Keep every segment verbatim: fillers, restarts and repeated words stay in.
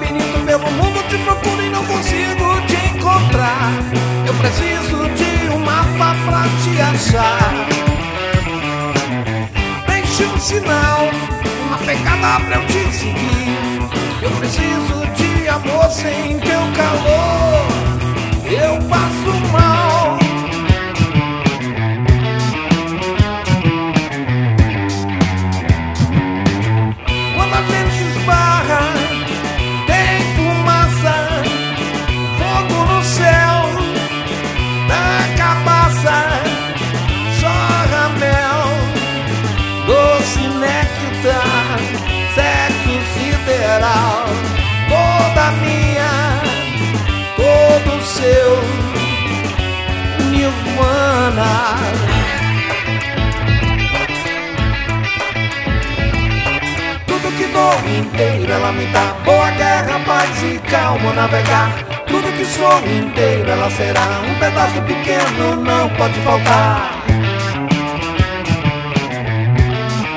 labirinto pelo mundo te procuro e não consigo te encontrar. Eu preciso de um mapa pra te achar. Deixe um sinal, uma pegada pra eu te seguir. Eu preciso de amor, sem teu calor eu passo mal. Quando a gente se esbarra, tem fumaça, fogo no céu da cabaça, jorra mel, doce néctar, sexo sideral, toda minha, todo seu nirvana. Tudo que dou inteiro ela me dá, boa guerra, paz e calma navegar. Tudo que sou inteiro ela será, um pedaço pequeno não pode faltar.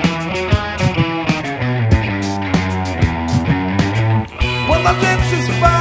Quando a gente se espalha,